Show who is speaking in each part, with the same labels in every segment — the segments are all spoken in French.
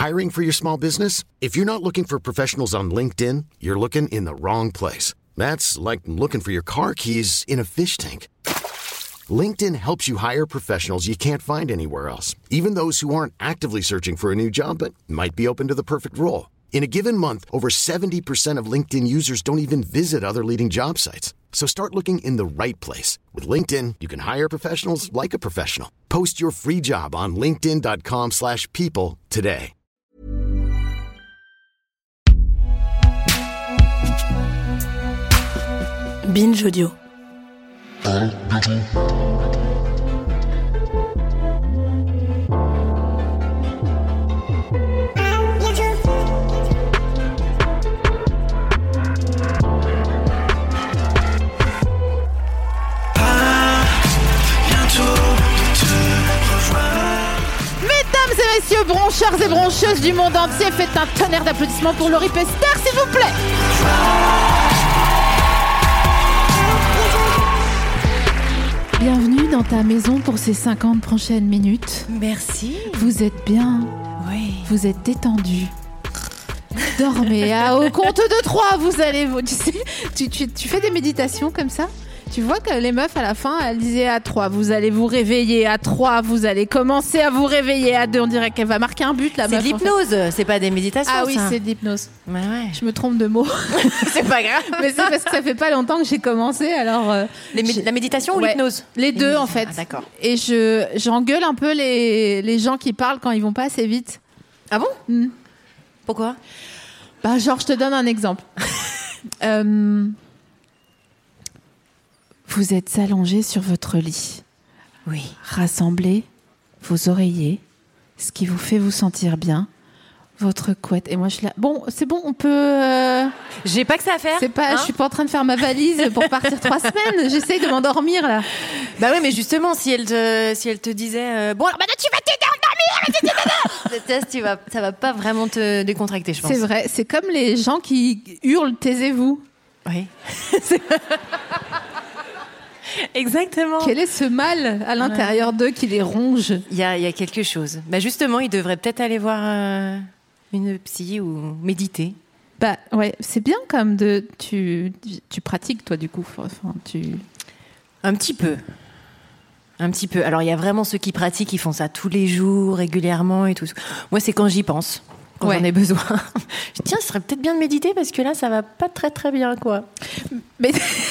Speaker 1: Hiring for your small business? If you're not looking for professionals on LinkedIn, you're looking in the wrong place. That's like looking for your car keys in a fish tank. LinkedIn helps you hire professionals you can't find anywhere else, even those who aren't actively searching for a new job but might be open to the perfect role. In a given month, over 70% of LinkedIn users don't even visit other leading job sites. So start looking in the right place. With LinkedIn, you can hire professionals like a professional. Post your free job on linkedin.com/people today.
Speaker 2: Binge Audio.
Speaker 3: Mesdames et messieurs, broncheurs et broncheuses du monde entier, faites un tonnerre d'applaudissements pour Laurie Pester, s'il vous plaît. Bienvenue dans ta maison pour ces 50 prochaines minutes.
Speaker 2: Merci.
Speaker 3: Vous êtes bien.
Speaker 2: Oui.
Speaker 3: Vous êtes détendu. Dormez. Au compte de 3, vous allez... Tu sais, tu fais des méditations comme ça ? Tu vois que les meufs, à la fin, elles disaient à 3, vous allez vous réveiller, à 3, vous allez commencer à vous réveiller, à 2, on dirait qu'elle va marquer un but, la meuf.
Speaker 2: C'est de l'hypnose, c'est pas des méditations.
Speaker 3: Ah oui,
Speaker 2: ça.
Speaker 3: c'est de l'hypnose.
Speaker 2: Ouais, ouais.
Speaker 3: Je me trompe de mots.
Speaker 2: C'est pas grave.
Speaker 3: Mais c'est parce que ça fait pas longtemps que j'ai commencé, alors...
Speaker 2: La méditation ou
Speaker 3: Ouais,
Speaker 2: l'hypnose ?
Speaker 3: les deux, en fait.
Speaker 2: Ah, d'accord.
Speaker 3: Et j'engueule un peu les gens qui parlent quand ils vont pas assez vite.
Speaker 2: Ah bon ? Pourquoi ?
Speaker 3: Bah, genre, je te donne un exemple. Vous êtes allongé sur votre lit.
Speaker 2: Oui.
Speaker 3: Rassemblez vos oreillers, ce qui vous fait vous sentir bien, votre couette. Et moi, je suis là. Bon, c'est bon, on peut...
Speaker 2: J'ai pas que ça à faire.
Speaker 3: C'est pas,
Speaker 2: hein ?
Speaker 3: je suis pas en train de faire ma valise pour partir 3 semaines. J'essaye de m'endormir, là.
Speaker 2: Bah ouais, mais justement, si elle te disait bon, alors maintenant tu vas t'endormir, ça va pas vraiment te décontracter, je pense.
Speaker 3: C'est vrai, c'est comme les gens qui hurlent, taisez-vous.
Speaker 2: Oui. Exactement.
Speaker 3: Quel est ce mal à l'intérieur d'eux qui les ronge ?
Speaker 2: Il y a quelque chose. Bah justement, ils devraient peut-être aller voir une psy ou méditer.
Speaker 3: Bah ouais, c'est bien comme tu pratiques toi du coup. Enfin,
Speaker 2: Un petit peu. Alors il y a vraiment ceux qui pratiquent, ils font ça tous les jours, régulièrement et tout. Moi, c'est quand j'y pense. Quand j'en ai besoin. Tiens, ce serait peut-être bien de méditer parce que là, ça va pas très très bien, quoi.
Speaker 3: mais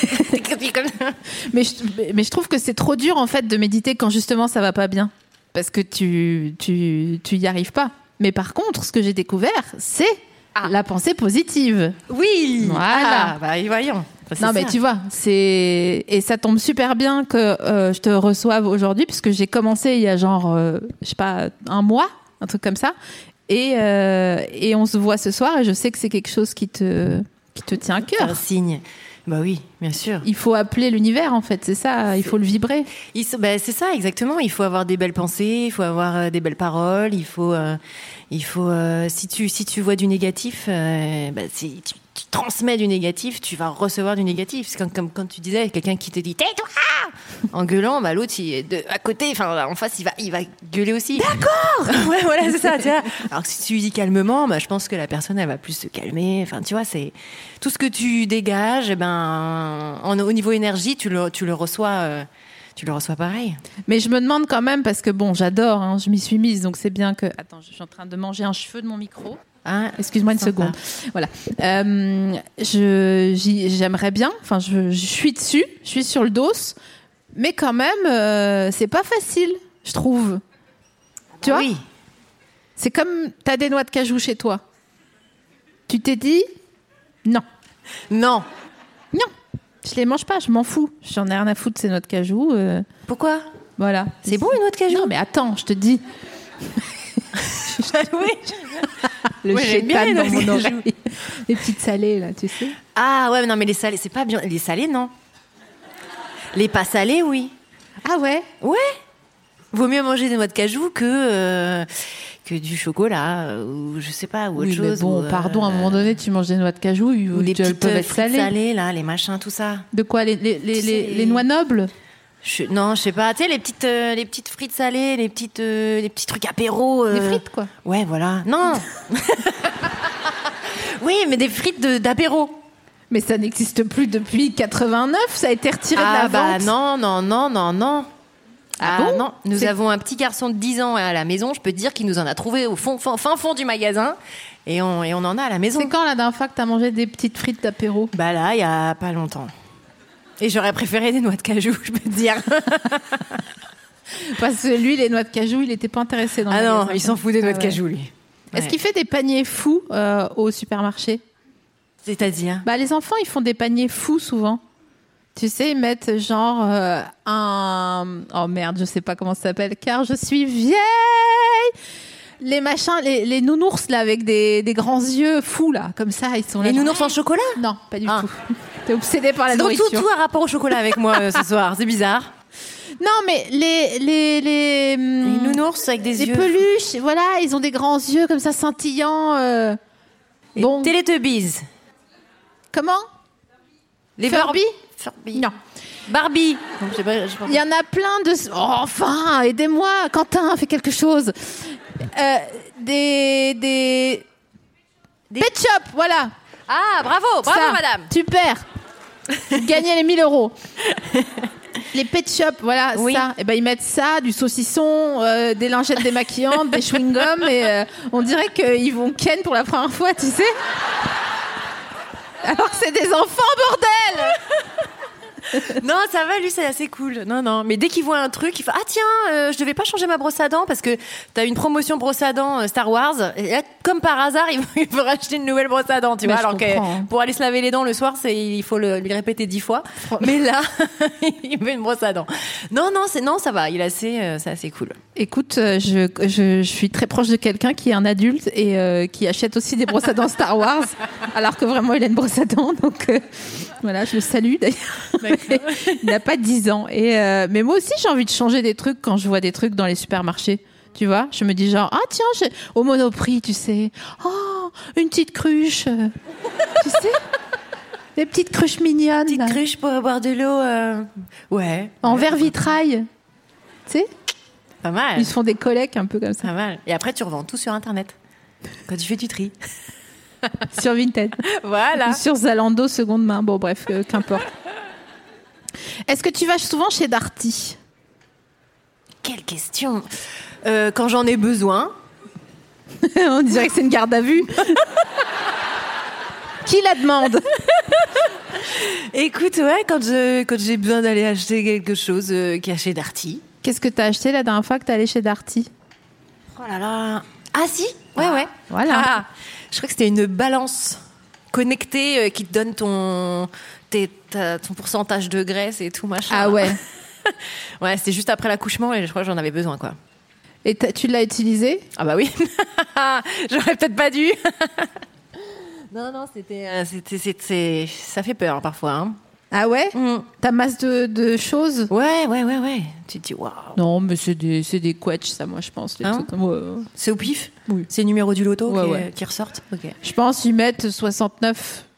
Speaker 3: je trouve que c'est trop dur en fait de méditer quand justement ça va pas bien, parce que tu y arrives pas. Mais par contre, ce que j'ai découvert, c'est la pensée positive.
Speaker 2: Oui.
Speaker 3: Voilà.
Speaker 2: Bah voyons.
Speaker 3: Non, mais tu vois, et ça tombe super bien que je te reçoive aujourd'hui, puisque j'ai commencé il y a genre, je sais pas, un mois, un truc comme ça. Et on se voit ce soir et je sais que c'est quelque chose qui te tient à cœur.
Speaker 2: C'est un signe. Bah oui, bien sûr.
Speaker 3: Il faut appeler l'univers, en fait, c'est ça, il faut le vibrer.
Speaker 2: C'est ça, exactement. Il faut avoir des belles pensées, il faut avoir des belles paroles, il faut si tu vois du négatif, si tu transmets du négatif, tu vas recevoir du négatif. C'est comme quand tu disais, quelqu'un qui te dit tais-toi en gueulant, l'autre à côté, enfin en face, il va gueuler aussi. D'accord. Ouais, voilà, c'est ça. Tu vois. Alors que si tu dis calmement, je pense que la personne elle va plus se calmer. Enfin, tu vois, c'est tout ce que tu dégages. Au niveau énergie, tu le reçois. Tu le reçois pareil.
Speaker 3: Mais je me demande quand même, parce que bon, j'adore, je m'y suis mise, donc c'est bien que... Attends, je suis en train de manger un cheveu de mon micro. Excuse-moi une seconde. Voilà. J'aimerais bien, enfin, je suis dessus, je suis sur le dos, mais quand même, c'est pas facile, je trouve. Tu vois ?
Speaker 2: Oui.
Speaker 3: C'est comme t'as des noix de cajou chez toi. Tu t'es dit non.
Speaker 2: Non.
Speaker 3: Je les mange pas, je m'en fous. J'en ai rien à foutre de ces noix de cajou.
Speaker 2: Pourquoi ?
Speaker 3: Voilà.
Speaker 2: C'est bon, une noix de cajou ?
Speaker 3: Non, mais attends, je te dis.
Speaker 2: Oui.
Speaker 3: Le
Speaker 2: j'aime bien
Speaker 3: chétan
Speaker 2: les
Speaker 3: dans mon
Speaker 2: noix de cajou.
Speaker 3: oreille. Les petites salées, là, tu sais.
Speaker 2: Ah ouais, non, mais les salés, c'est pas bien. Les salés, non. Les pas salés, oui.
Speaker 3: Ah ouais ?
Speaker 2: Ouais. Vaut mieux manger des noix de cajou que du chocolat ou je sais pas, ou autre chose.
Speaker 3: Mais bon, pardon, à un moment donné, tu manges des noix de cajou
Speaker 2: ou les petites
Speaker 3: peuvent être
Speaker 2: frites
Speaker 3: salées.
Speaker 2: salées, là, les machins, tout ça.
Speaker 3: De quoi, les noix nobles ?
Speaker 2: Non, je sais pas. Tu sais, les petites frites salées, les petits trucs apéro.
Speaker 3: Des frites, quoi.
Speaker 2: Ouais, voilà. Non. Oui, mais des frites d'apéro.
Speaker 3: Mais ça n'existe plus depuis 89. Ça a été retiré de la vente.
Speaker 2: Non.
Speaker 3: Ah bon
Speaker 2: non. Nous avons un petit garçon de 10 ans à la maison. Je peux te dire qu'il nous en a trouvé au fin fond du magasin. Et on en a à la maison.
Speaker 3: C'est quand la dernière fois que t'as mangé des petites frites d'apéro?
Speaker 2: Bah là, il y a pas longtemps. Et j'aurais préféré des noix de cajou, je peux te dire.
Speaker 3: Parce que lui, les noix de cajou, il était pas intéressé dans le magasin.
Speaker 2: Non, il s'en fout des noix de cajou, lui.
Speaker 3: Est-ce qu'il fait des paniers fous au supermarché?
Speaker 2: C'est-à-dire?
Speaker 3: Bah, les enfants, ils font des paniers fous souvent. Tu sais, ils mettent genre Oh merde, je sais pas comment ça s'appelle, car je suis vieille. Les machins, les nounours là avec des grands yeux fous là, comme ça, ils sont là.
Speaker 2: Les nounours en chocolat?
Speaker 3: Non, pas du tout. T'es obsédée par la nourriture.
Speaker 2: Tout a rapport au chocolat avec moi ce soir, c'est bizarre.
Speaker 3: Non, mais les
Speaker 2: nounours avec des yeux.
Speaker 3: Les peluches, voilà, ils ont des grands yeux comme ça scintillants.
Speaker 2: Bon. Teletubbies.
Speaker 3: Comment?
Speaker 2: Les
Speaker 3: Furby? Non.
Speaker 2: Barbie. Non, je sais pas.
Speaker 3: Il y en a plein de. Oh, enfin, aidez-moi, Quentin, fais quelque chose. Des Pet Shop, voilà.
Speaker 2: Ah, bravo,
Speaker 3: ça,
Speaker 2: madame.
Speaker 3: Super. Gagnez les 1 000 euros. Les Pet Shop, voilà,
Speaker 2: oui.
Speaker 3: Ça. Et ben ils mettent ça, du saucisson, des lingettes démaquillantes, des chewing-gums, et on dirait qu'ils vont ken pour la première fois, tu sais. Alors que c'est des enfants, bordel.
Speaker 2: Non, ça va, lui, c'est assez cool. Non. Mais dès qu'il voit un truc, il fait ah tiens, je devais pas changer ma brosse à dents parce que t'as une promotion brosse à dents Star Wars. Et là, comme par hasard, il veut racheter une nouvelle brosse à dents, tu vois. Alors que pour aller se laver les dents le soir, il faut lui répéter 10 fois. Mais là, il veut une brosse à dents. Non, ça va. C'est assez cool.
Speaker 3: Écoute, je suis très proche de quelqu'un qui est un adulte et qui achète aussi des brosses à dents Star Wars, alors que vraiment il a une brosse à dents. Donc voilà, je le salue d'ailleurs. Il n'a pas 10 ans. Mais moi aussi, j'ai envie de changer des trucs quand je vois des trucs dans les supermarchés. Tu vois, je me dis genre, ah tiens, au Monoprix, tu sais. Oh, une petite cruche. Tu sais, des petites cruches mignonnes.
Speaker 2: Petite cruche pour boire de l'eau. Ouais.
Speaker 3: En verre vitrail. Tu sais,
Speaker 2: pas mal.
Speaker 3: Ils se font des collectes un peu comme ça.
Speaker 2: Pas mal. Et après, tu revends tout sur Internet. Quand tu fais du tri.
Speaker 3: Sur Vinted.
Speaker 2: Voilà.
Speaker 3: Ou sur Zalando seconde main. Bon, bref, qu'importe. Est-ce que tu vas souvent chez Darty?
Speaker 2: Quelle question. Quand j'en ai besoin.
Speaker 3: On dirait que c'est une garde à vue. Qui la demande?
Speaker 2: Écoute, ouais, quand j'ai besoin d'aller acheter quelque chose qui est chez Darty.
Speaker 3: Qu'est-ce que t'as acheté la dernière fois que t'es allée chez Darty?
Speaker 2: Oh là là. Ah si. Ouais.
Speaker 3: Voilà.
Speaker 2: Je crois que c'était une balance connectée qui te donne ton pourcentage de graisse et tout machin.
Speaker 3: Ah ouais.
Speaker 2: Ouais, c'était juste après l'accouchement et je crois que j'en avais besoin, quoi.
Speaker 3: Et tu l'as utilisé?
Speaker 2: Ah bah oui. J'aurais peut-être pas dû. Non, c'était ça fait peur parfois. Hein.
Speaker 3: Ah ouais? T'as masse de choses?
Speaker 2: Ouais. Tu te dis waouh.
Speaker 3: Non, mais c'est des quetchs, ça, moi, je pense.
Speaker 2: Ouais. C'est au pif? Oui. C'est le numéro du loto qui ressortent? Ok.
Speaker 3: Je pense qu'ils mettent 69%.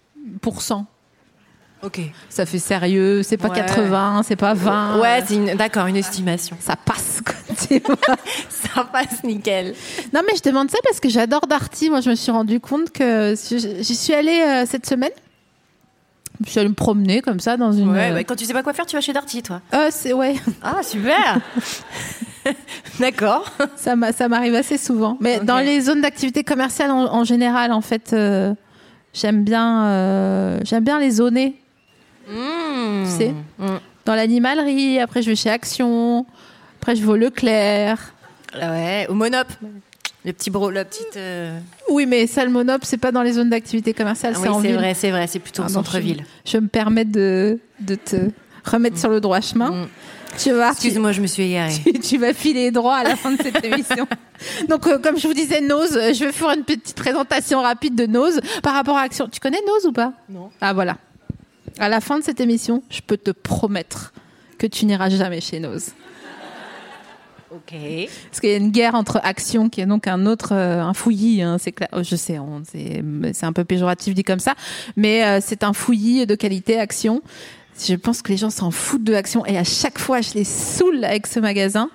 Speaker 2: Ok.
Speaker 3: Ça fait sérieux, c'est pas 80, c'est pas 20.
Speaker 2: Ouais, c'est une estimation.
Speaker 3: Ça passe, quoi.
Speaker 2: Ça passe nickel.
Speaker 3: Non, mais je demande ça parce que j'adore Darty. Moi, je me suis rendu compte que j'y suis allée cette semaine. Je suis allée me promener comme ça dans une.
Speaker 2: Ouais, quand tu sais pas quoi faire, tu vas chez Darty, toi.
Speaker 3: Ouais.
Speaker 2: Ah, super. D'accord.
Speaker 3: Ça m'arrive assez souvent. Mais dans les zones d'activité commerciale en général, en fait, j'aime bien les zoner. Tu sais, dans l'animalerie. Après, je vais chez Action. Après, je vais au Leclerc.
Speaker 2: Ouais, au Monop. La petite.
Speaker 3: Oui, mais ça, le Monop, c'est pas dans les zones d'activité commerciale, c'est en ville.
Speaker 2: C'est vrai, c'est plutôt en centre-ville.
Speaker 3: Je me permets de te remettre sur le droit chemin. Tu vas,
Speaker 2: excuse-moi, je me suis égarée.
Speaker 3: Tu vas filer droit à la fin de cette émission. Donc, comme je vous disais, Nose, je vais faire une petite présentation rapide de Nose par rapport à Action. Tu connais Nose ou pas?
Speaker 2: Non.
Speaker 3: Ah, voilà. À la fin de cette émission, je peux te promettre que tu n'iras jamais chez Nose.
Speaker 2: Ok.
Speaker 3: Parce qu'il y a une guerre entre Action, qui est donc un fouillis, hein, c'est clair. Je sais, c'est un peu péjoratif dit comme ça, mais c'est un fouillis de qualité Action. Je pense que les gens s'en foutent de Action et à chaque fois, je les saoule avec ce magasin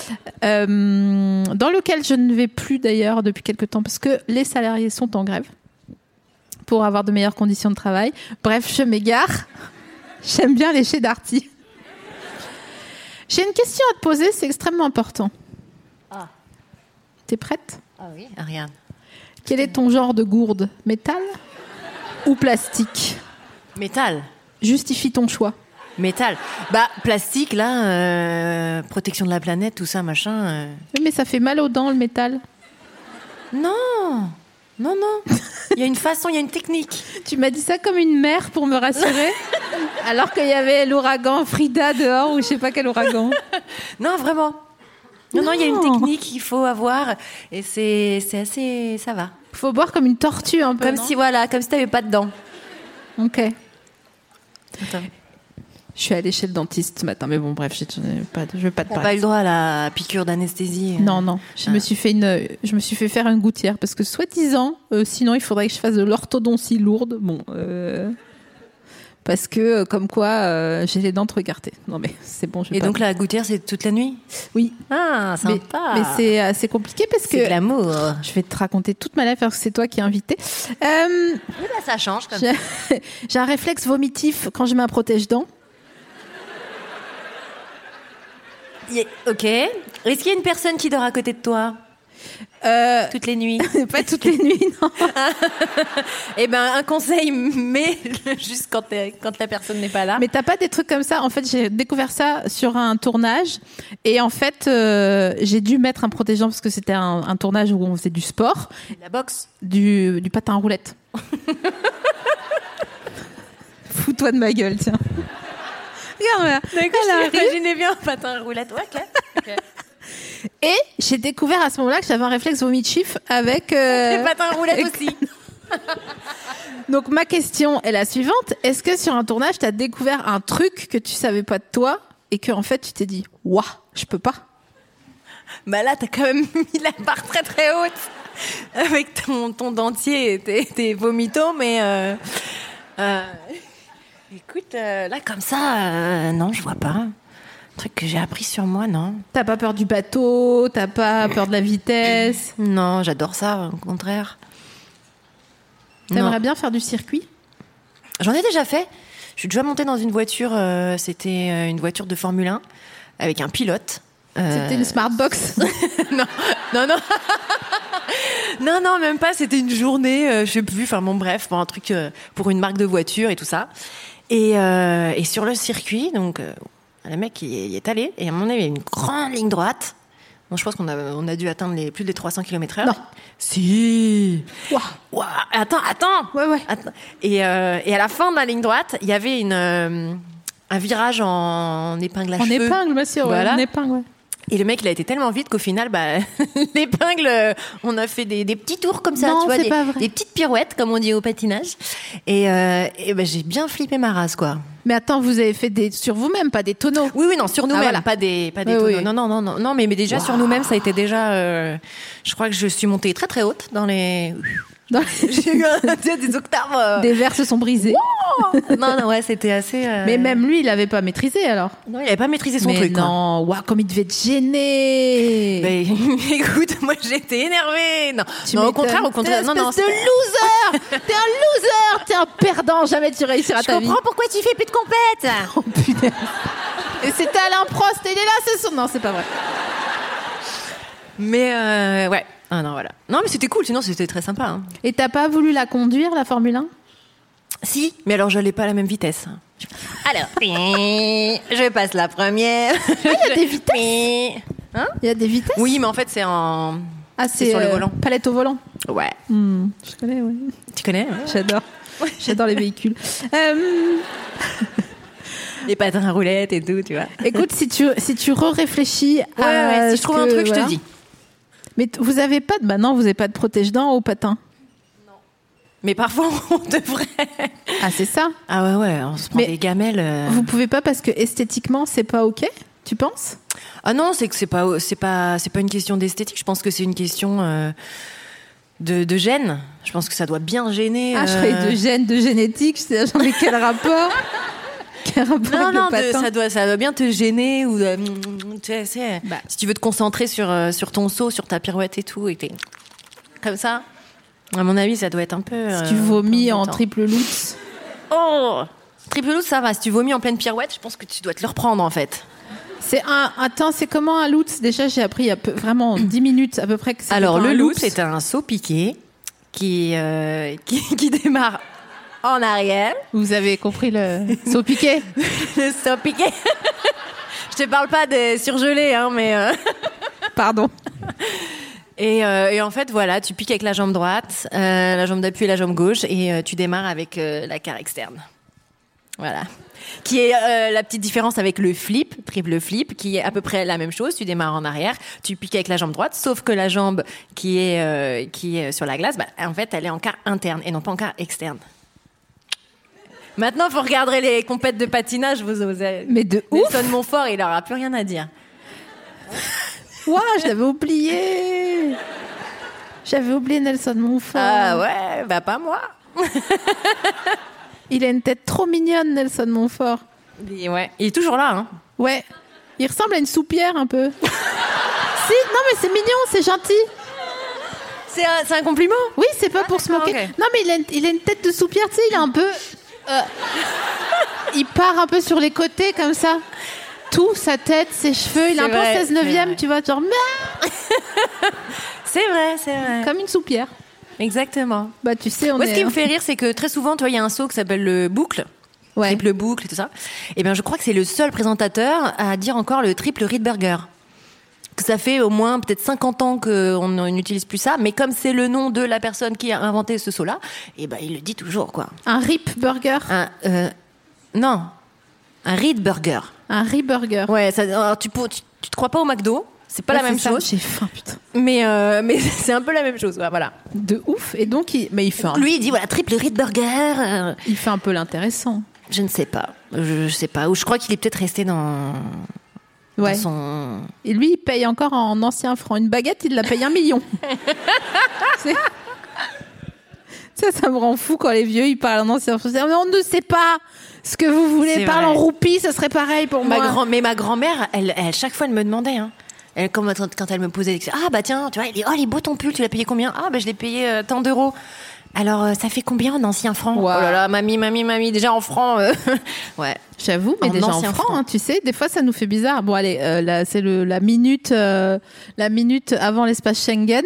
Speaker 3: dans lequel je ne vais plus d'ailleurs depuis quelques temps parce que les salariés sont en grève pour avoir de meilleures conditions de travail. Bref, je m'égare. J'aime bien les chez Darty. J'ai une question à te poser, c'est extrêmement important.
Speaker 2: Ah.
Speaker 3: T'es prête ?
Speaker 2: Ah oui, Ariane.
Speaker 3: Quel est ton genre de gourde ? Métal ou plastique ?
Speaker 2: Métal.
Speaker 3: Justifie ton choix.
Speaker 2: Métal. Bah, plastique, là, protection de la planète, tout ça, machin.
Speaker 3: Oui, mais ça fait mal aux dents, le métal.
Speaker 2: Non. Non, non. Il y a une façon, il y a une technique.
Speaker 3: Tu m'as dit ça comme une mère pour me rassurer, alors qu'il y avait l'ouragan Frida dehors ou je sais pas quel ouragan.
Speaker 2: Non, vraiment. Non, il y a une technique qu'il faut avoir et c'est assez... Ça va.
Speaker 3: Il faut boire comme une tortue un peu,
Speaker 2: Comme
Speaker 3: non ?
Speaker 2: comme si t'avais pas de dents.
Speaker 3: Ok.
Speaker 2: Attends.
Speaker 3: Je suis allée chez le dentiste ce matin, mais bon, bref, je veux pas te
Speaker 2: T'as
Speaker 3: parler.
Speaker 2: pas eu le droit à la piqûre d'anesthésie.
Speaker 3: Non. Je me suis fait faire une gouttière parce que soi-disant, sinon il faudrait que je fasse de l'orthodontie lourde. Bon, parce que comme quoi j'ai les dents trop écartées. Non mais c'est bon.
Speaker 2: Et donc la gouttière, c'est toute la nuit ?
Speaker 3: Oui.
Speaker 2: Ah,
Speaker 3: Mais
Speaker 2: sympa.
Speaker 3: c'est assez compliqué parce que
Speaker 2: C'est de l'amour.
Speaker 3: je vais te raconter toute ma life parce que c'est toi qui es invité.
Speaker 2: Oui, bah, ça change comme ça.
Speaker 3: J'ai un réflexe vomitif quand je mets un protège-dents.
Speaker 2: Ok. Est-ce qu'il y a une personne qui dort à côté de toi toutes les nuits?
Speaker 3: Pas toutes les nuits, non.
Speaker 2: Eh ben, un conseil, mais juste quand la personne n'est pas là.
Speaker 3: Mais t'as pas des trucs comme ça? En fait, j'ai découvert ça sur un tournage. Et en fait, j'ai dû mettre un protégeant parce que c'était un tournage où on faisait du sport.
Speaker 2: La boxe.
Speaker 3: Du patin à roulettes. Fous-toi de ma gueule, tiens. Regarde-moi.
Speaker 2: D'accord, j'imaginais bien un patin à roulettes. Ouais, ok.
Speaker 3: Et j'ai découvert à ce moment-là que j'avais un réflexe vomitif avec...
Speaker 2: Les patins à roulettes aussi.
Speaker 3: Donc ma question est la suivante. Est-ce que sur un tournage, tu as découvert un truc que tu savais pas de toi et que en fait tu t'es dit « Waouh, je peux pas ».
Speaker 2: Bah là, t'as quand même mis la barre très très haute avec ton dentier et tes vomitos, mais écoute, là comme ça, non, je vois pas. Un truc que j'ai appris sur moi, non.
Speaker 3: T'as pas peur du bateau, t'as pas peur de la vitesse.
Speaker 2: Non, j'adore ça, au contraire.
Speaker 3: T'aimerais bien faire du circuit?
Speaker 2: J'en ai déjà fait. Je suis déjà montée dans une voiture, c'était une voiture de Formule 1 avec un pilote.
Speaker 3: C'était une Smartbox?
Speaker 2: Non, même pas. C'était une journée, je sais plus. Enfin bon, bref, pour un truc, pour une marque de voiture et tout ça. Et sur le circuit, donc le mec il est allé et à un moment donné, il y a une grande ligne droite. Bon, je pense qu'on a dû atteindre plus des 300 km/h.
Speaker 3: Non.
Speaker 2: Si.
Speaker 3: Waouh.
Speaker 2: Attends.
Speaker 3: Ouais.
Speaker 2: Attends. Et à la fin de la ligne droite, il y avait un virage en épingle à cheveux.
Speaker 3: En épingle, monsieur.
Speaker 2: Voilà.
Speaker 3: En épingle, ouais.
Speaker 2: Et le mec, il a été tellement vite qu'au final, l'épingle, on a fait des petits tours comme ça,
Speaker 3: Non,
Speaker 2: tu vois,
Speaker 3: c'est pas vrai.
Speaker 2: des petites pirouettes, comme on dit au patinage. Et j'ai bien flippé ma race, quoi.
Speaker 3: Mais attends, vous avez fait sur vous-même, pas des tonneaux?
Speaker 2: Oui, non, sur nous-mêmes,
Speaker 3: voilà.
Speaker 2: pas des
Speaker 3: Oui,
Speaker 2: tonneaux.
Speaker 3: oui.
Speaker 2: Non, mais déjà sur nous-mêmes, ça a été déjà. Je crois que je suis montée très très haute dans les. J'ai eu des octaves.
Speaker 3: Des verres se sont brisés.
Speaker 2: Non, ouais, c'était assez.
Speaker 3: Mais même lui, il avait pas maîtrisé alors.
Speaker 2: Non, il avait pas maîtrisé son
Speaker 3: Mais
Speaker 2: truc.
Speaker 3: non, waouh, comme il devait être gêné.
Speaker 2: Écoute, moi j'étais énervée. Non,
Speaker 3: Tu
Speaker 2: au
Speaker 3: m'étonnes.
Speaker 2: contraire.
Speaker 3: T'es
Speaker 2: Non,
Speaker 3: un espèce de loser. T'es un loser. T'es un perdant. Jamais tu réussiras
Speaker 2: Je
Speaker 3: ta vie.
Speaker 2: comprends pourquoi tu fais plus de compète.
Speaker 3: Oh putain. Et c'était Alain Prost. Il est là, c'est son. Non, c'est pas vrai.
Speaker 2: Mais ouais. Ah non, voilà. Non, mais c'était cool. Sinon, c'était très sympa. Hein.
Speaker 3: Et t'as pas voulu la conduire, la Formule 1?
Speaker 2: Si, mais alors je n'allais pas à la même vitesse. Alors, je passe la première.
Speaker 3: Il y a des vitesses.
Speaker 2: Hein?
Speaker 3: Il y a des vitesses.
Speaker 2: Oui, mais en fait, c'est en.
Speaker 3: Ah,
Speaker 2: c'est sur le volant.
Speaker 3: Palette au volant.
Speaker 2: Ouais.
Speaker 3: Je connais, ouais.
Speaker 2: Tu connais? Ouais.
Speaker 3: J'adore. J'adore les véhicules.
Speaker 2: Les patins à roulettes et tout, tu vois.
Speaker 3: Écoute, si tu réfléchis à.
Speaker 2: Ouais, si je trouve un truc, je te dis.
Speaker 3: Mais vous avez pas de. Bah non, vous avez pas de protège-dents au patin.
Speaker 2: Non. Mais parfois, on devrait.
Speaker 3: Ah, c'est ça.
Speaker 2: Ah ouais, on se prend des gamelles.
Speaker 3: Vous pouvez pas parce que esthétiquement, c'est pas ok, tu penses?
Speaker 2: Ah non, c'est que c'est pas une question d'esthétique. Je pense que c'est une question de gène. Je pense que ça doit bien gêner.
Speaker 3: Ah, je croyais de gène, de génétique. J'en ai quel rapport? Quel rapport avec
Speaker 2: Non,
Speaker 3: le patin
Speaker 2: ça doit bien te gêner ou tu sais, si tu veux te concentrer sur ton saut, sur ta pirouette et tout, et t'es comme ça. À mon avis, ça doit être un peu.
Speaker 3: Si tu vomis en triple lutz.
Speaker 2: Oh, triple lutz, ça va. Si tu vomis en pleine pirouette, je pense que tu dois te le reprendre en fait.
Speaker 3: Attends, c'est comment un lutz ? Déjà, j'ai appris il y a vraiment 10 minutes à peu près que c'est.
Speaker 2: Alors, le lutz, c'est un saut piqué qui démarre en arrière.
Speaker 3: Vous avez compris le saut piqué ?
Speaker 2: Le saut piqué. Je te parle pas des surgelés, hein, mais.
Speaker 3: Pardon.
Speaker 2: Et en fait, voilà, tu piques avec la jambe droite, la jambe d'appui et la jambe gauche, et tu démarres avec la carre externe. Voilà. Qui est la petite différence avec le flip, triple flip, qui est à peu près la même chose. Tu démarres en arrière, tu piques avec la jambe droite, sauf que la jambe qui est sur la glace, en fait, elle est en carre interne et non pas en carre externe. Maintenant, vous regarderez les compètes de patinage, vous osez.
Speaker 3: Mais de ouf.
Speaker 2: Nelson Montfort, il n'aura plus rien à dire.
Speaker 3: Ouah, je l'avais oublié. J'avais oublié Nelson Montfort.
Speaker 2: Ah ouais, pas moi.
Speaker 3: Il a une tête trop mignonne, Nelson Montfort.
Speaker 2: Et ouais, il est toujours là, hein.
Speaker 3: Ouais, il ressemble à une soupière un peu. Si, non mais c'est mignon, c'est gentil.
Speaker 2: C'est un compliment ?
Speaker 3: Oui, c'est pas pour se moquer.
Speaker 2: Okay.
Speaker 3: Non mais il a une tête de soupière, tu sais, il est un peu... il part un peu sur les côtés comme ça. Tout, sa tête, ses cheveux, il a un peu 16/9, tu vois, genre...
Speaker 2: C'est vrai.
Speaker 3: Comme une soupière.
Speaker 2: Exactement.
Speaker 3: Bah tu sais,
Speaker 2: Moi, ce qui me fait rire, c'est que très souvent, toi, il y a un saut qui s'appelle le boucle. Ouais. Triple boucle et tout ça. Et bien, je crois que c'est le seul présentateur à dire encore le triple Riedberger. Que ça fait au moins peut-être 50 ans qu'on n'utilise plus ça, mais comme c'est le nom de la personne qui a inventé ce saut-là, et ben il le dit toujours, quoi.
Speaker 3: Un Rip Burger.
Speaker 2: Non, un Riedberger.
Speaker 3: Un Riedberger.
Speaker 2: Ouais, ça, alors, tu te crois pas au McDo? C'est pas la même chose.
Speaker 3: J'ai faim, putain.
Speaker 2: Mais c'est un peu la même chose, voilà.
Speaker 3: De ouf. Et donc, il fait
Speaker 2: lui, il dit, voilà, triple Riedberger.
Speaker 3: Il fait un peu l'intéressant.
Speaker 2: Je ne sais pas. Je sais pas. Ou je crois qu'il est peut-être resté dans son...
Speaker 3: Et lui, il paye encore en ancien franc. Une baguette, il la paye 1 million. Ça me rend fou quand les vieux, ils parlent en ancien franc. Mais on ne sait pas ce que vous voulez. Parle en roupie, ça serait pareil pour moi.
Speaker 2: Mais ma grand-mère, elle, chaque fois, elle me demandait, hein. Quand elle me posait, ah bah tiens, tu vois, il est beau ton pull, tu l'as payé combien? Ah bah je l'ai payé tant d'euros. Alors ça fait combien en ancien franc?
Speaker 3: Wow.
Speaker 2: Oh là là, mamie, déjà en franc. Ouais.
Speaker 3: J'avoue, mais déjà en franc, hein, tu sais, des fois ça nous fait bizarre. Bon allez, là c'est la minute avant l'espace Schengen.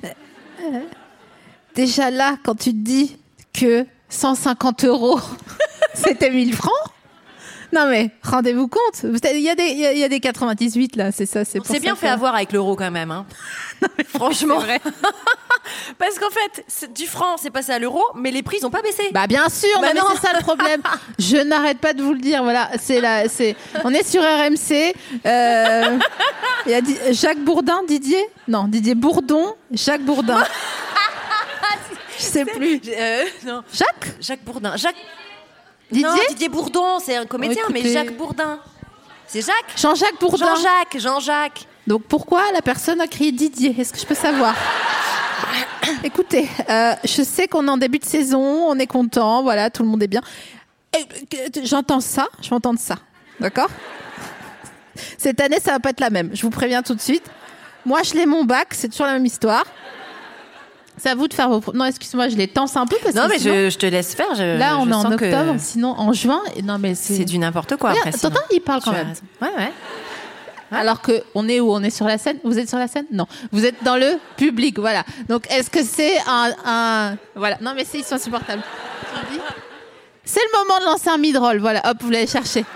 Speaker 3: Déjà là, quand tu te dis que 150 € c'était 1000 francs. Non mais rendez-vous compte, il y a des 98 là, c'est ça, c'est pour ça.
Speaker 2: C'est bien fait avoir avec l'euro quand même, hein. Non, mais franchement. C'est vrai. Parce qu'en fait, du franc, c'est passé à l'euro, mais les prix n'ont pas baissé.
Speaker 3: Bah bien sûr, mais c'est ça le problème. Je n'arrête pas de vous le dire. Voilà, on est sur RMC. Il y a Jacques Bourdin, Didier Bourdon, Jacques Bourdin. Je sais plus.
Speaker 2: Non. Jacques Bourdin.
Speaker 3: Didier
Speaker 2: Bourdon, c'est un comédien, mais Jacques Bourdin. C'est Jacques ?
Speaker 3: Jean-Jacques Bourdin.
Speaker 2: Jean-Jacques.
Speaker 3: Donc pourquoi la personne a crié Didier ? Est-ce que je peux savoir ? Écoutez, je sais qu'on est en début de saison, on est content, voilà, tout le monde est bien. J'entends ça, je vais entendre ça, d'accord ? Cette année, ça va pas être la même, je vous préviens tout de suite. Moi, je l'ai mon bac, c'est toujours la même histoire. C'est à vous de faire vos... Non, excuse-moi, je les tense un peu parce
Speaker 2: non,
Speaker 3: que
Speaker 2: mais
Speaker 3: sinon...
Speaker 2: je te laisse faire.
Speaker 3: Là, on est en octobre, sinon en juin... Non, mais
Speaker 2: c'est du n'importe quoi.
Speaker 3: Après, t'entends, il parle quand même.
Speaker 2: Ouais.
Speaker 3: Alors qu'on est où ? On est sur la scène ? Vous êtes sur la scène ? Non. Vous êtes dans le public, voilà. Donc, est-ce que c'est un... Voilà. Non, mais ils sont insupportables. C'est le moment de lancer un mid-roll. Voilà, hop, vous l'allez chercher.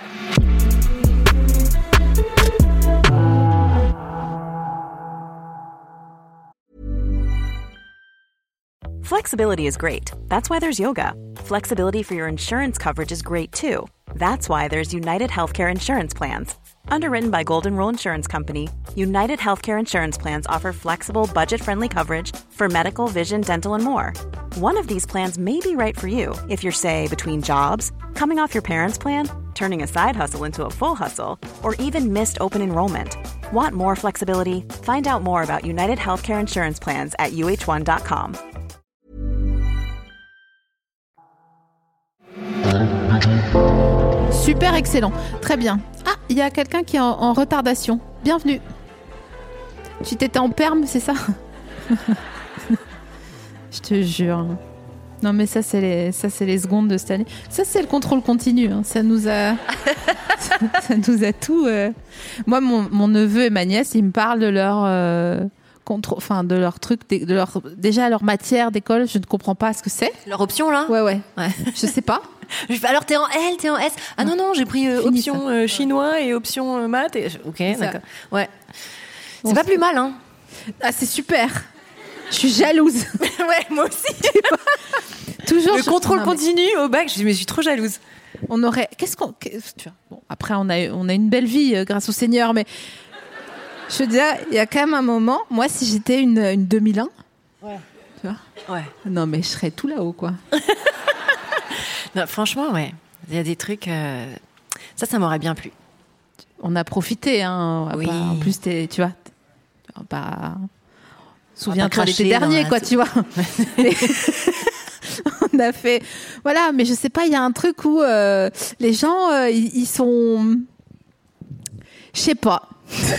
Speaker 4: Flexibility is great. That's why there's yoga. Flexibility for your insurance coverage is great too. That's why there's United Healthcare Insurance Plans. Underwritten by Golden Rule Insurance Company, United Healthcare Insurance Plans offer flexible, budget-friendly coverage for medical, vision, dental, and more. One of these plans may be right for you if you're, say, between jobs, coming off your parents' plan, turning a side hustle into a full hustle, or even missed open enrollment. Want more flexibility? Find out more about United Healthcare Insurance Plans at uh1.com.
Speaker 3: Super excellent. Très bien. Ah, il y a quelqu'un qui est en retardation. Bienvenue. Tu t'étais en perme, c'est ça? Je te jure. Non mais ça c'est les secondes de cette année. Ça c'est le contrôle continu. Hein. Ça nous a tout. Moi mon neveu et ma nièce ils me parlent de leur de leur truc, déjà leur matière d'école. Je ne comprends pas ce que c'est.
Speaker 2: Leur option là.
Speaker 3: Ouais. Je sais pas.
Speaker 2: Alors t'es en L, t'es en S. Ah non j'ai pris option chinois et option maths. Ok d'accord. Ouais. C'est pas plus mal hein.
Speaker 3: Ah c'est super. Je suis jalouse.
Speaker 2: Ouais, moi aussi.
Speaker 3: Toujours.
Speaker 2: Le contrôle continu au bac, je me suis trop jalouse.
Speaker 3: On aurait. Bon, après, on a une belle vie grâce au Seigneur, mais je veux dire, il y a quand même un moment. Moi, si j'étais une 2001,
Speaker 2: ouais.
Speaker 3: Tu vois.
Speaker 2: Ouais.
Speaker 3: Non, mais je serais tout là-haut, quoi.
Speaker 2: Non, franchement, ouais. Il y a des trucs. Ça m'aurait bien plu.
Speaker 3: On a profité, hein.
Speaker 2: Oui.
Speaker 3: En plus, tu vois. Souviens-toi l'été dernier, quoi, tu vois. On a fait... Voilà, mais je sais pas, il y a un truc où les gens, ils sont... Je sais pas.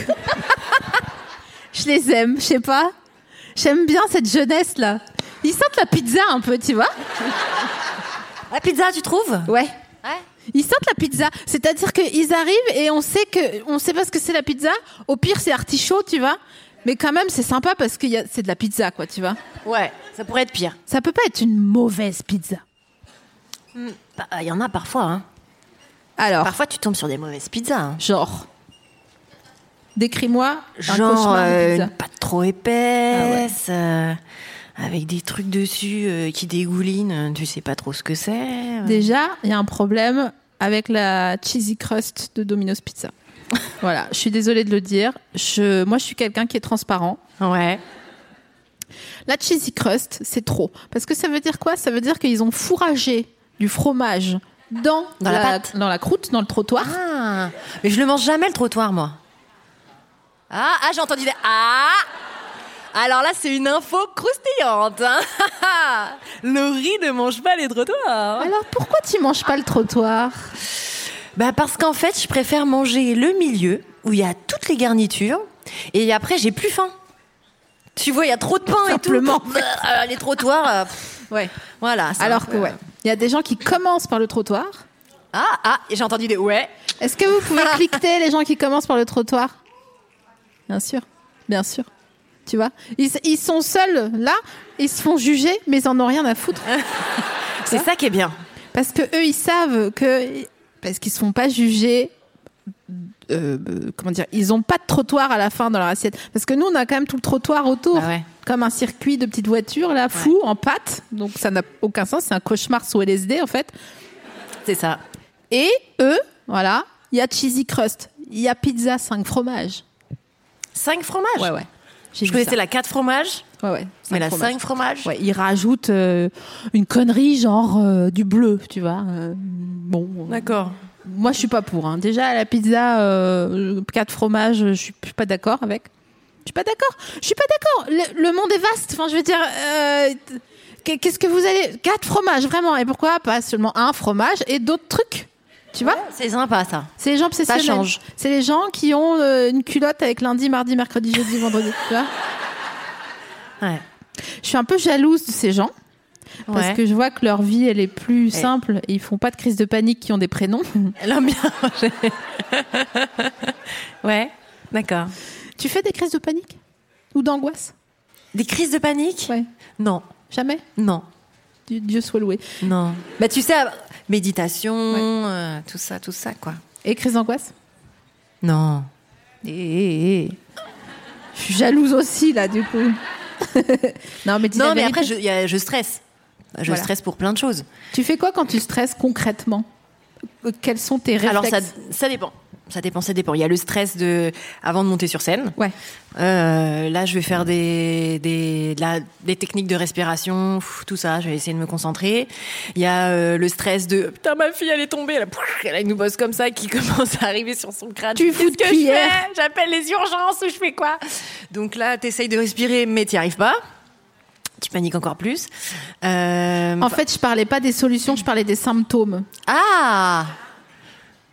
Speaker 3: Je les aime, je sais pas. J'aime bien cette jeunesse-là. Ils sentent la pizza un peu, tu vois.
Speaker 2: La pizza, tu trouves?
Speaker 3: Ouais. Ils sentent la pizza. C'est-à-dire qu'ils arrivent et on sait pas ce que c'est la pizza. Au pire, c'est artichaut, tu vois. Mais quand même, c'est sympa parce que c'est de la pizza, quoi, tu vois.
Speaker 2: Ouais, ça pourrait être pire.
Speaker 3: Ça peut pas être une mauvaise pizza.
Speaker 2: Il y en a parfois, hein.
Speaker 3: Alors.
Speaker 2: Parfois, tu tombes sur des mauvaises pizzas. Hein.
Speaker 3: Genre. Décris-moi un
Speaker 2: genre
Speaker 3: cauchemar de pizza.
Speaker 2: Une pâte trop épaisse, avec des trucs dessus qui dégoulinent. Tu sais pas trop ce que c'est.
Speaker 3: Déjà, il y a un problème avec la cheesy crust de Domino's Pizza. Voilà, je suis désolée de le dire. Moi, je suis quelqu'un qui est transparent.
Speaker 2: Ouais.
Speaker 3: La cheesy crust, c'est trop. Parce que ça veut dire quoi? Ça veut dire qu'ils ont fourragé du fromage dans
Speaker 2: la pâte,
Speaker 3: dans la croûte, dans le trottoir.
Speaker 2: Ah, mais je le mange jamais le trottoir, moi. Ah, j'ai entendu des alors là, c'est une info croustillante. Hein. Le riz ne mange pas les trottoirs.
Speaker 3: Alors pourquoi tu manges pas le trottoir?
Speaker 2: Parce qu'en fait, je préfère manger le milieu où il y a toutes les garnitures et après j'ai plus faim. Tu vois, il y a trop de pain
Speaker 3: simplement.
Speaker 2: Et tout. Les trottoirs.
Speaker 3: Ouais.
Speaker 2: Voilà.
Speaker 3: Alors que il y a des gens qui commencent par le trottoir.
Speaker 2: J'ai entendu des ouais.
Speaker 3: Est-ce que vous pouvez cliqueter les gens qui commencent par le trottoir? Bien sûr. Tu vois, ils sont seuls là, ils se font juger, mais ils en ont rien à foutre.
Speaker 2: C'est ça qui est bien.
Speaker 3: Parce que eux, ils savent parce qu'ils se font pas juger. Ils ont pas de trottoir à la fin dans leur assiette. Parce que nous, on a quand même tout le trottoir autour, comme un circuit de petites voitures là, fou en pâte. Donc ça n'a aucun sens. C'est un cauchemar sous LSD en fait.
Speaker 2: C'est ça.
Speaker 3: Et eux, voilà, il y a cheesy crust, il y a pizza 5 fromages.
Speaker 2: 5 fromages.
Speaker 3: Ouais.
Speaker 2: Je connaissais la 4 fromages.
Speaker 3: Ouais.
Speaker 2: Mais la 5 fromages.
Speaker 3: Ouais, ils rajoutent une connerie genre du bleu, tu vois. Bon.
Speaker 2: D'accord.
Speaker 3: Moi, je suis pas pour. Hein. Déjà, la pizza 4 fromages, je suis pas d'accord avec. Je suis pas d'accord. Le monde est vaste. Enfin, je veux dire, qu'est-ce que vous allez 4 fromages, vraiment. Et pourquoi pas seulement un fromage et d'autres trucs? Tu vois,
Speaker 2: c'est sympa ça.
Speaker 3: C'est les gens obsessionnels.
Speaker 2: Ça change.
Speaker 3: C'est les gens qui ont une culotte avec lundi, mardi, mercredi, jeudi, vendredi. Tu vois.
Speaker 2: Ouais.
Speaker 3: Je suis un peu jalouse de ces gens parce que je vois que leur vie elle est plus simple et ils font pas de crise de panique qui ont des prénoms.
Speaker 2: Elle aime bien. Ouais, d'accord.
Speaker 3: Tu fais des crises de panique ou d'angoisse?
Speaker 2: Des crises de panique?
Speaker 3: Ouais.
Speaker 2: Non.
Speaker 3: Jamais?
Speaker 2: Non.
Speaker 3: Dieu soit loué.
Speaker 2: Non. Tu sais, méditation, tout ça, quoi.
Speaker 3: Et crise d'angoisse?
Speaker 2: Non.
Speaker 3: Je suis jalouse aussi, là, du coup. Non, mais
Speaker 2: après, je stresse. Je stresse pour plein de choses.
Speaker 3: Tu fais quoi quand tu stresses concrètement? Quels sont tes réflexes?
Speaker 2: Alors, ça dépend. Ça dépend. Il y a le stress avant de monter sur scène.
Speaker 3: Ouais.
Speaker 2: Là, je vais faire des techniques de respiration, tout ça. Je vais essayer de me concentrer. Il y a le stress de putain, ma fille, elle est tombée. Elle a une bosse comme ça qui commence à arriver sur son crâne.
Speaker 3: Tu fous de
Speaker 2: Qu'est-ce que je
Speaker 3: cuillère.
Speaker 2: fais? J'appelle les urgences ou je fais quoi? Donc là, t'essayes de respirer, mais t'y arrives pas. Tu paniques encore plus.
Speaker 3: En fait, je parlais pas des solutions, je parlais des symptômes.
Speaker 2: Ah!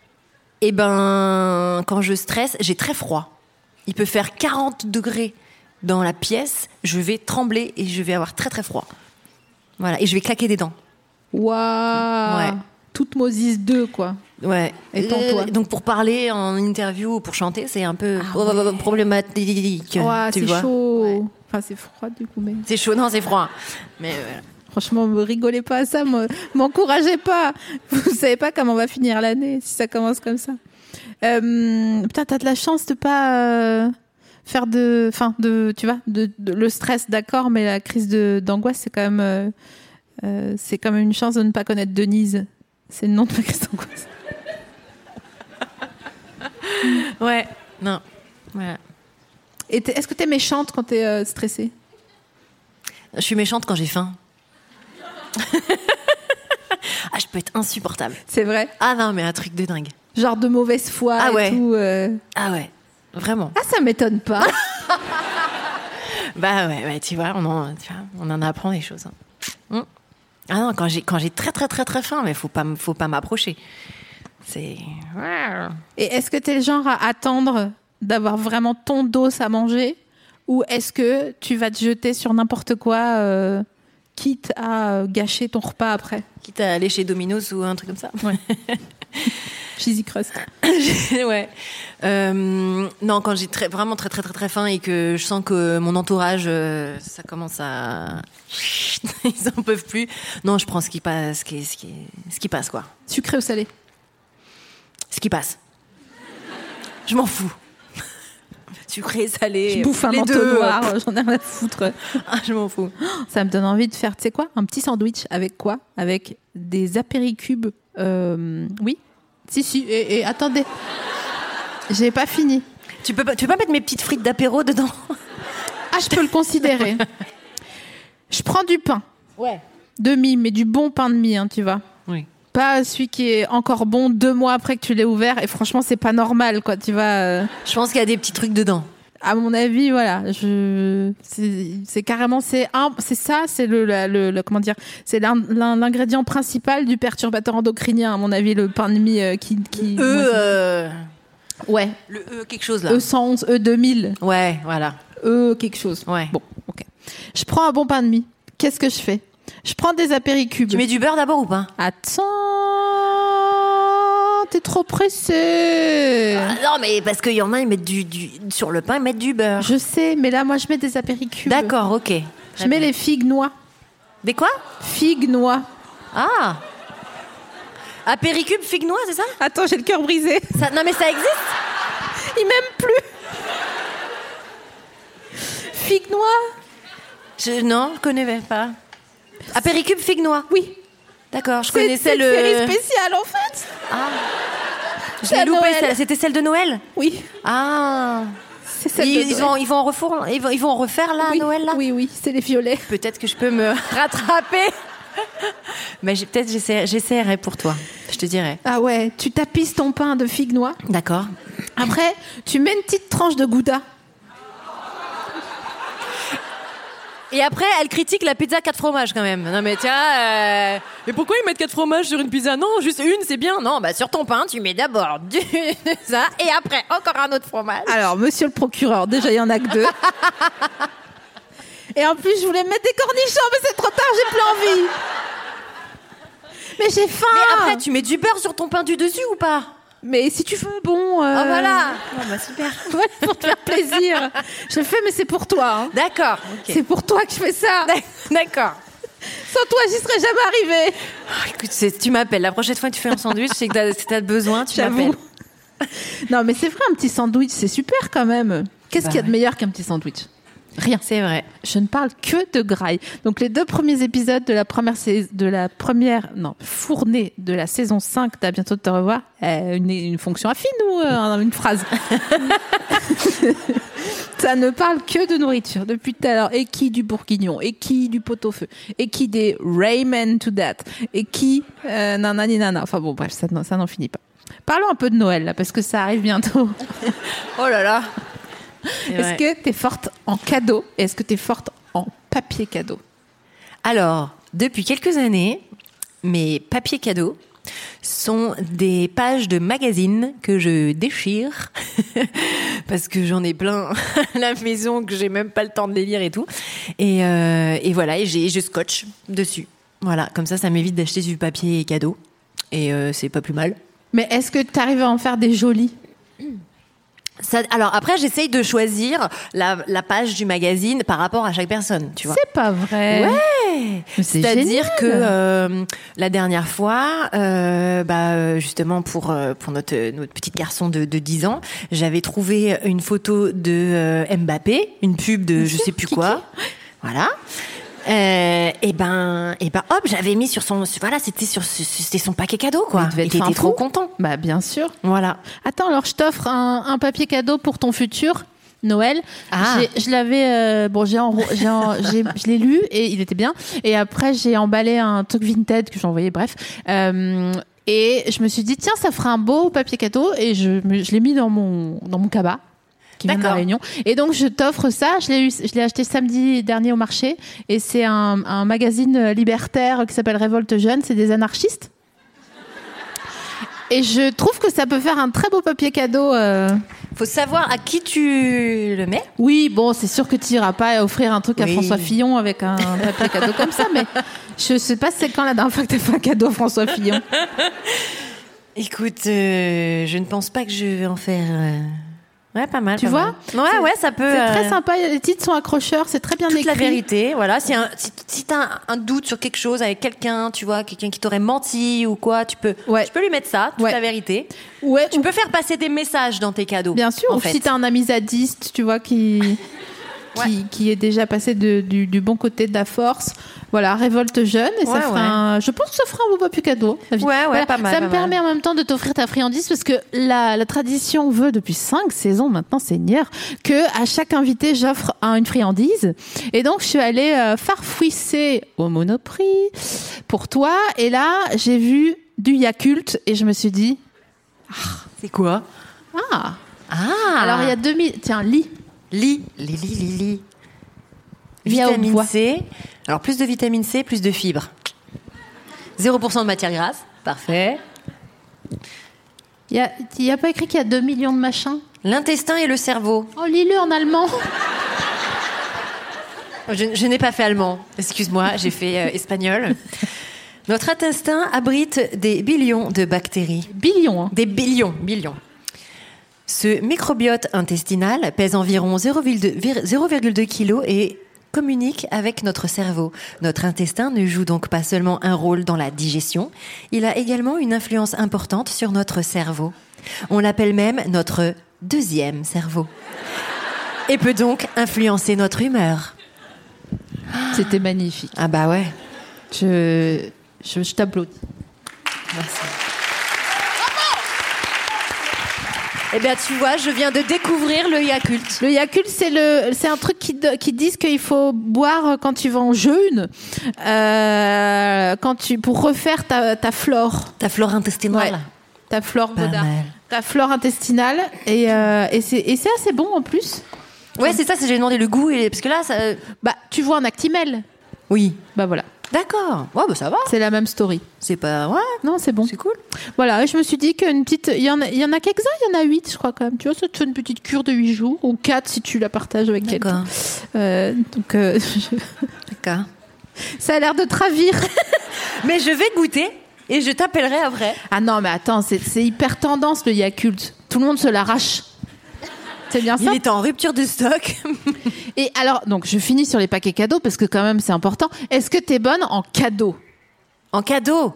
Speaker 2: Et ben, quand je stresse, j'ai très froid. Il peut faire 40 degrés dans la pièce, je vais trembler et je vais avoir très très froid. Voilà, et je vais claquer des dents.
Speaker 3: Waouh.
Speaker 2: Ouais.
Speaker 3: Tutmosis 2, quoi.
Speaker 2: Ouais.
Speaker 3: Étends-toi.
Speaker 2: Donc pour parler en interview ou pour chanter, c'est un peu problématique.
Speaker 3: Ouais,
Speaker 2: tu
Speaker 3: c'est
Speaker 2: vois.
Speaker 3: chaud.
Speaker 2: Ouais.
Speaker 3: Enfin, c'est froid du coup, mais.
Speaker 2: C'est chaud, non, c'est froid. Mais voilà.
Speaker 3: Franchement, me rigolez pas à ça, m'encouragez pas. Vous savez pas comment on va finir l'année si ça commence comme ça. Putain, t'as de la chance de pas faire tu vois, le stress, d'accord, mais la crise d'angoisse, c'est quand même une chance de ne pas connaître Denise. C'est le nom de ma crise d'angoisse.
Speaker 2: Ouais, non, voilà.
Speaker 3: Et est-ce que t'es méchante quand t'es stressée?
Speaker 2: Je suis méchante quand j'ai faim. Ah, je peux être insupportable.
Speaker 3: C'est vrai?
Speaker 2: Ah non, mais un truc de dingue.
Speaker 3: Genre de mauvaise foi et tout.
Speaker 2: Ah ouais, vraiment.
Speaker 3: Ah, ça m'étonne pas.
Speaker 2: Bah ouais, tu vois, on en apprend des choses. Hein. Ah non, quand j'ai très très très très faim, mais faut pas m'approcher. C'est.
Speaker 3: Et est-ce que t'es le genre à attendre d'avoir vraiment ton dos à manger, ou est-ce que tu vas te jeter sur n'importe quoi, quitte à gâcher ton repas après?
Speaker 2: Quitte à aller chez Domino's ou un truc comme ça.
Speaker 3: Ouais. Cheesy crust.
Speaker 2: Ouais. Non, quand j'ai vraiment très très très très faim et que je sens que mon entourage, ça commence à, ils en peuvent plus. Non, je prends ce qui passe, ce qui passe quoi.
Speaker 3: Sucré ou salé?
Speaker 2: Ce qui passe. Je m'en fous. Sucré, salé.
Speaker 3: Je bouffe un
Speaker 2: les
Speaker 3: manteau
Speaker 2: deux.
Speaker 3: noir, j'en ai rien à foutre.
Speaker 2: Ah, je m'en fous.
Speaker 3: Ça me donne envie de faire, tu sais quoi, un petit sandwich avec quoi? Avec des apéricubes. Oui. Si. Et attendez. J'ai pas fini.
Speaker 2: Tu peux pas mettre mes petites frites d'apéro dedans?
Speaker 3: Ah, je peux le considérer. Je prends du pain.
Speaker 2: Ouais.
Speaker 3: Demi, mais du bon pain de mie, hein, tu vois. Oui. Pas celui qui est encore bon 2 mois après que tu l'aies ouvert. Et franchement, c'est pas normal, quoi. Tu vas.
Speaker 2: Je pense qu'il y a des petits trucs dedans.
Speaker 3: À mon avis, voilà. C'est carrément. C'est ça, c'est le comment dire. C'est l'ingrédient principal du perturbateur endocrinien, à mon avis, le pain de mie qui. Ouais.
Speaker 2: Le quelque chose là.
Speaker 3: E111, E2000.
Speaker 2: Ouais, voilà.
Speaker 3: Quelque chose.
Speaker 2: Ouais.
Speaker 3: Bon, ok. Je prends un bon pain de mie. Qu'est-ce que je fais? Je prends des apéricubes.
Speaker 2: Tu mets du beurre d'abord ou pas?
Speaker 3: Attends, t'es trop pressé.
Speaker 2: Ah, non, mais parce qu'il y en a, ils mettent sur le pain, ils mettent du beurre.
Speaker 3: Je sais, mais là, moi, je mets des apéricubes.
Speaker 2: D'accord, ok.
Speaker 3: Je mets les figues noix.
Speaker 2: Des quoi?
Speaker 3: Figues noix.
Speaker 2: Ah. Apéricube, figue noix, c'est ça?
Speaker 3: Attends, j'ai le cœur brisé.
Speaker 2: Non, mais ça existe?
Speaker 3: Il m'aime plus. Figues noix?
Speaker 2: Non, je connais pas. Apéricube, figue noix?
Speaker 3: Oui.
Speaker 2: D'accord, je connaissais
Speaker 3: c'est une série spéciale, en fait.
Speaker 2: Ah. Je l'ai loupé, c'était celle de Noël?
Speaker 3: Oui.
Speaker 2: Ah.
Speaker 3: C'est celle de Noël.
Speaker 2: Ils vont en refaire là,
Speaker 3: oui,
Speaker 2: à Noël là?
Speaker 3: Oui, c'est les violets.
Speaker 2: Peut-être que je peux me rattraper. Mais peut-être j'essaierai pour toi. Je te dirai.
Speaker 3: Ah ouais, tu tapisses ton pain de figues noix.
Speaker 2: D'accord.
Speaker 3: Après, tu mets une petite tranche de Gouda.
Speaker 2: Et après, elle critique la pizza 4 fromages quand même. Non mais tiens, mais pourquoi ils mettent 4 fromages sur une pizza? Non, juste une, c'est bien. Non, bah sur ton pain, tu mets d'abord ça et après encore un autre fromage.
Speaker 3: Alors, monsieur le procureur, déjà, il y en a que 2. Et en plus, je voulais mettre des cornichons, mais c'est trop tard, j'ai plus envie. Mais j'ai faim.
Speaker 2: Mais après, tu mets du beurre sur ton pain du dessus ou pas?
Speaker 3: Mais si tu veux, bon...
Speaker 2: Oh voilà. Oh, bah super.
Speaker 3: Ouais, pour te faire plaisir. Je le fais, mais c'est pour toi. Hein.
Speaker 2: D'accord. Okay.
Speaker 3: C'est pour toi que je fais ça.
Speaker 2: D'accord.
Speaker 3: Sans toi, j'y serais jamais arrivée.
Speaker 2: Oh, écoute, tu m'appelles. La prochaine fois que tu fais un sandwich, c'est que t'as besoin, tu m'appelles.
Speaker 3: Non, mais c'est vrai, un petit sandwich, c'est super quand même. Qu'est-ce qu'il y a de meilleur qu'un petit sandwich? Rien.
Speaker 2: C'est vrai.
Speaker 3: Je ne parle que de graille. Donc les 2 premiers épisodes de la première fournée de la saison 5 d'À bientôt de te revoir, une fonction affine ou une phrase? Ça ne parle que de nourriture depuis tout à l'heure. Et qui du bourguignon, et qui du pot-au-feu, et qui des Rayman to that, et qui nanani nana. Enfin bon, bref, ça n'en finit pas. Parlons un peu de Noël là, parce que ça arrive bientôt.
Speaker 2: Oh là là.
Speaker 3: Est-ce que t'es forte en cadeau et est-ce que t'es forte en papier cadeau?
Speaker 2: Alors, depuis quelques années, mes papiers cadeaux sont des pages de magazines que je déchire parce que j'en ai plein à la maison que j'ai même pas le temps de les lire et tout. Et voilà, et je scotche dessus. Voilà, comme ça m'évite d'acheter du papier cadeau. Et c'est pas plus mal.
Speaker 3: Mais est-ce que tu arrives à en faire des jolis ?
Speaker 2: Alors après, j'essaye de choisir la page du magazine par rapport à chaque personne, tu vois.
Speaker 3: C'est pas vrai.
Speaker 2: Ouais. C'est-à-dire que la dernière fois, justement pour notre petit garçon de 10 ans, j'avais trouvé une photo de Mbappé, une pub de je sais plus quoi. Voilà. Et ben hop, j'avais mis sur c'était son paquet cadeau quoi. Il était trop content.
Speaker 3: Bah bien sûr.
Speaker 2: Voilà.
Speaker 3: Attends, alors je t'offre un papier cadeau pour ton futur Noël. Je l'avais je l'ai lu et il était bien, et après j'ai emballé un truc Vinted que j'ai envoyé, bref. Et je me suis dit tiens, ça fera un beau papier cadeau, et je l'ai mis dans mon cabas qui vient de la Réunion. Et donc je t'offre ça. Je l'ai acheté samedi dernier au marché, et c'est un magazine libertaire qui s'appelle Révolte Jeune. C'est des anarchistes. Et je trouve que ça peut faire un très beau papier cadeau.
Speaker 2: Faut savoir à qui tu le mets.
Speaker 3: Oui, bon, c'est sûr que tu iras pas offrir un truc à François Fillon avec un papier cadeau comme ça, mais je sais pas c'est quand la dernière fois que tu as fait un cadeau à François Fillon.
Speaker 2: Écoute, je ne pense pas que je vais en faire. Ouais, pas mal.
Speaker 3: Tu vois ?
Speaker 2: Ouais, ça peut.
Speaker 3: C'est très sympa. Les titres sont accrocheurs. C'est très bien écrit.
Speaker 2: Toute la vérité. Voilà. Si t'as un doute sur quelque chose avec quelqu'un, tu vois, quelqu'un qui t'aurait menti ou quoi, tu peux lui mettre ça. Toute la vérité. Ouais. Tu peux faire passer des messages dans tes cadeaux.
Speaker 3: Bien sûr. Ou si t'as un ami zadiste, tu vois, qui est déjà passé du bon côté de la force. Voilà, Révolte Jeune, et ça fera je pense que ça fera un beau papier cadeau.
Speaker 2: Ouais, pas mal.
Speaker 3: Ça me permet en même temps de t'offrir ta friandise, parce que la tradition veut depuis 5 saisons maintenant, Seigneur, que à chaque invité j'offre une friandise. Et donc je suis allée farfouisser au Monoprix pour toi, et là j'ai vu du Yakult et je me suis dit
Speaker 2: c'est quoi?
Speaker 3: Alors il y a 2000. Tiens, lis.
Speaker 2: Vitamine C. Alors, plus de vitamine C, plus de fibres. 0% de matière grasse. Parfait.
Speaker 3: Il y a pas écrit qu'il y a 2 millions de machins?
Speaker 2: L'intestin et le cerveau.
Speaker 3: Oh, lis-le en allemand.
Speaker 2: Je n'ai pas fait allemand. Excuse-moi, j'ai fait espagnol. Notre intestin abrite des billions de bactéries.
Speaker 3: Billions, hein.
Speaker 2: Des billions. Ce microbiote intestinal pèse environ 0,2 kg et communique avec notre cerveau. Notre intestin ne joue donc pas seulement un rôle dans la digestion, il a également une influence importante sur notre cerveau. On l'appelle même notre deuxième cerveau. Et peut donc influencer notre humeur.
Speaker 3: C'était magnifique.
Speaker 2: Ah bah ouais.
Speaker 3: Je t'applaudis.
Speaker 2: Merci. Eh bien, tu vois, je viens de découvrir le Yakult.
Speaker 3: Le Yakult, c'est un truc qui disent qu'il faut boire quand tu vas en jeûne, pour refaire ta flore.
Speaker 2: Ta flore intestinale.
Speaker 3: Ouais. Ta flore ta flore intestinale, et c'est assez bon en plus.
Speaker 2: Ouais, c'est ça. J'ai demandé le goût, parce que là, ça.
Speaker 3: Tu vois un Actimel.
Speaker 2: Oui.
Speaker 3: Voilà.
Speaker 2: D'accord. Ouais, ça va.
Speaker 3: C'est la même story.
Speaker 2: C'est pas. Ouais.
Speaker 3: Non, c'est bon.
Speaker 2: C'est cool.
Speaker 3: Voilà, et je me suis dit qu'il y en a quelques-uns, il y en a 8, je crois, quand même. Tu vois, ça te fait une petite cure de 8 jours, ou 4 si tu la partages avec quelqu'un.
Speaker 2: D'accord.
Speaker 3: Ça a l'air de te ravir.
Speaker 2: Mais je vais goûter et je t'appellerai après.
Speaker 3: Ah non, mais attends, c'est hyper tendance, le Yakult. Tout le monde se l'arrache. C'est bien ça.
Speaker 2: Il est en rupture de stock.
Speaker 3: Et alors, donc, je finis sur les paquets cadeaux, parce que quand même, c'est important. Est-ce que t'es bonne en cadeau?
Speaker 2: En cadeau?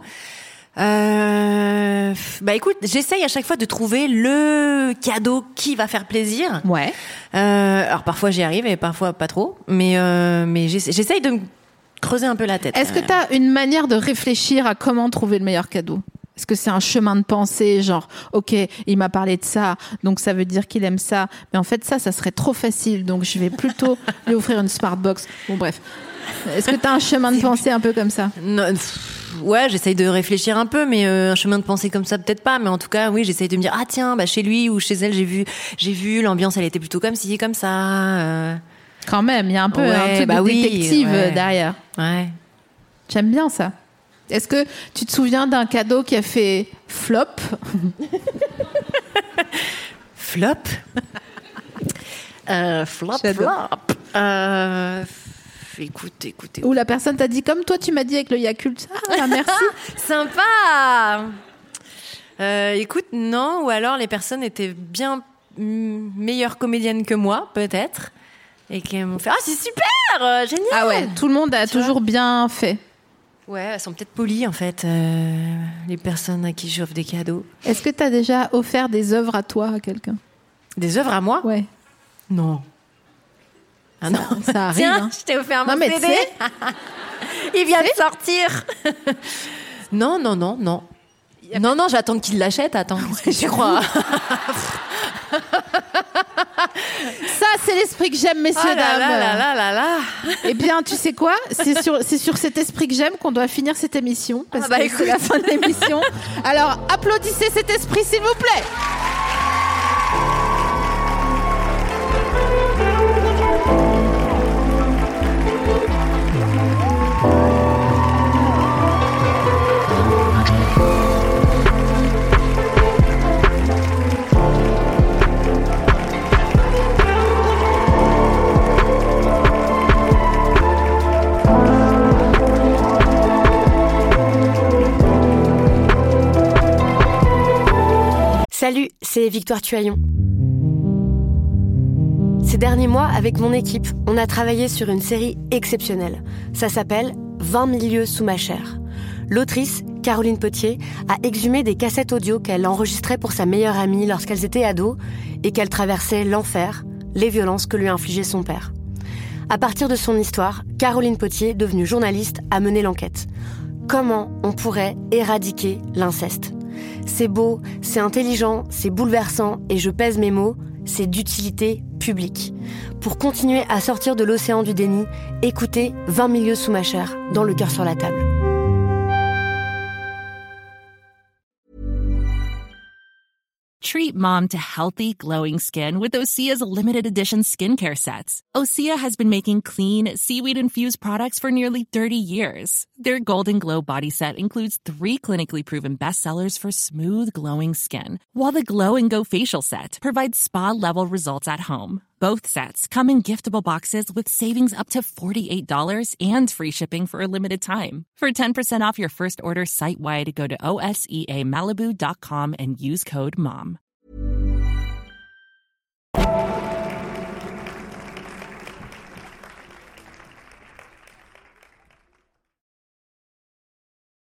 Speaker 2: Écoute, j'essaye à chaque fois de trouver le cadeau qui va faire plaisir.
Speaker 3: Ouais.
Speaker 2: Alors parfois j'y arrive et parfois pas trop, mais j'essaye de me creuser un peu la tête.
Speaker 3: Est-ce que t'as une manière de réfléchir à comment trouver le meilleur cadeau? Est-ce que c'est un chemin de pensée, genre, ok, il m'a parlé de ça, donc ça veut dire qu'il aime ça, mais en fait ça serait trop facile, donc je vais plutôt lui offrir une Smartbox. Bon, bref. Est-ce que t'as un chemin de pensée un peu comme ça?
Speaker 2: Non, ouais, j'essaye de réfléchir un peu, mais un chemin de pensée comme ça, peut-être pas, mais en tout cas, oui, j'essaye de me dire, ah tiens, chez lui ou chez elle, j'ai vu, l'ambiance, elle était plutôt comme ci, comme ça.
Speaker 3: Quand même, il y a un peu un truc de détective derrière.
Speaker 2: Ouais.
Speaker 3: J'aime bien ça. Est-ce que tu te souviens d'un cadeau qui a fait flop?
Speaker 2: Flop. Flop. Écoute.
Speaker 3: Où la personne t'a dit comme toi tu m'as dit avec le Yakult. Ah bah merci.
Speaker 2: Sympa. Écoute, non, ou alors les personnes étaient bien meilleures comédiennes que moi, peut-être, et qu'elles m'ont fait c'est super, génial.
Speaker 3: Ah ouais, tout le monde a toujours bien fait.
Speaker 2: Ouais, elles sont peut-être polies en fait, les personnes à qui j'offre des cadeaux.
Speaker 3: Est-ce que t'as déjà offert des œuvres à toi à quelqu'un?
Speaker 2: Des œuvres à moi?
Speaker 3: Ouais.
Speaker 2: Non. Ah non,
Speaker 3: ça arrive.
Speaker 2: Tiens,
Speaker 3: hein.
Speaker 2: Je t'ai offert mon
Speaker 3: CD.
Speaker 2: Il vient de sortir. Non. Non, j'attends qu'il l'achète. Attends, qu'est-ce que tu crois?
Speaker 3: Ça, c'est l'esprit que j'aime, messieurs, dames.
Speaker 2: Là.
Speaker 3: Eh bien, tu sais quoi? C'est sur cet esprit que j'aime qu'on doit finir cette émission. Parce que
Speaker 2: écoute.
Speaker 3: c'est la fin de l'émission. Alors, applaudissez cet esprit, s'il vous plaît.
Speaker 5: Salut, c'est Victoire Tuaillon. Ces derniers mois, avec mon équipe, on a travaillé sur une série exceptionnelle. Ça s'appelle 20 000 lieues sous ma chair. L'autrice, Caroline Potier, a exhumé des cassettes audio qu'elle enregistrait pour sa meilleure amie lorsqu'elles étaient ados et qu'elle traversait l'enfer, les violences que lui infligeait son père. À partir de son histoire, Caroline Potier, devenue journaliste, a mené l'enquête. Comment on pourrait éradiquer l'inceste ? C'est beau, c'est intelligent, c'est bouleversant et je pèse mes mots, c'est d'utilité publique. Pour continuer à sortir de l'océan du déni, écoutez 20 000 lieues sous ma chair, dans Le cœur sur la table.
Speaker 6: Treat mom to healthy, glowing skin with Osea's limited edition skincare sets. Osea has been making clean, seaweed-infused products for nearly 30 years. Their Golden Glow body set includes 3 clinically proven bestsellers for smooth, glowing skin, while the Glow and Go facial set provides spa-level results at home. Both sets come in giftable boxes with savings up to $48 and free shipping for a limited time. For 10% off your first order site-wide, go to OSEAMalibu.com and use code MOM.